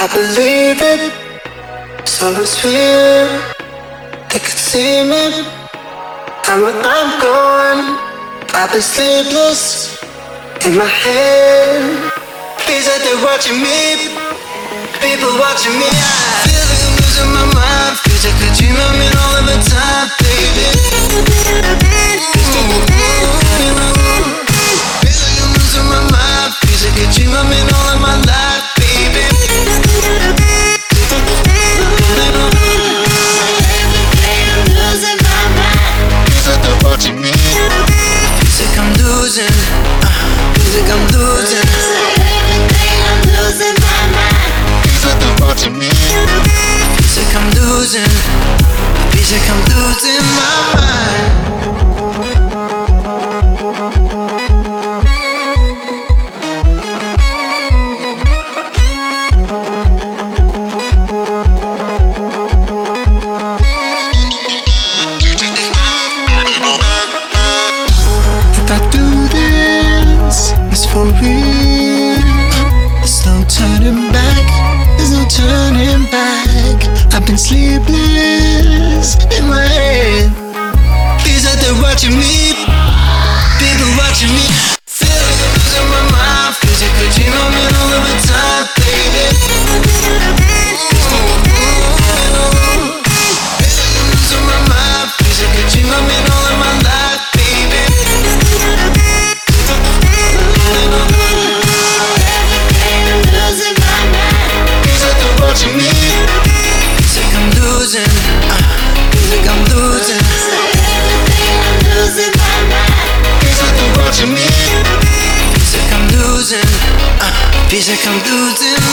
I believe it, so it's real. They could see me, and when I'm gone, I've been sleepless in my head. Feels like they're watching me, people watching me. I feel like I'm losing my mind. Feels like a dream I'm in all of the time, baby. Feel like I'm losing my mind. Feels like a dream I'm in all of my life, baby. Watching me. Feels like I'm losing. Feels like I'm losing. I'm losing my mind. Feels like they're watching me. Feels like I'm losing. Feels like I'm losing my mind. For real, there's no turning back, there's no turning back. I've been sleepless in my head. Feels like they're watching me, people watching me. Feel like I'm losing my mind. Feels like a dream I'm in all of the time, baby. Feel like I'm losing my mind. Feels like a dream I'm in all of my life, baby. Watching me. Feels like I'm losing. Feels like I'm losing. I'm losing my mind. Feels like they're watching me. Feels like I'm losing. Feels like I'm losing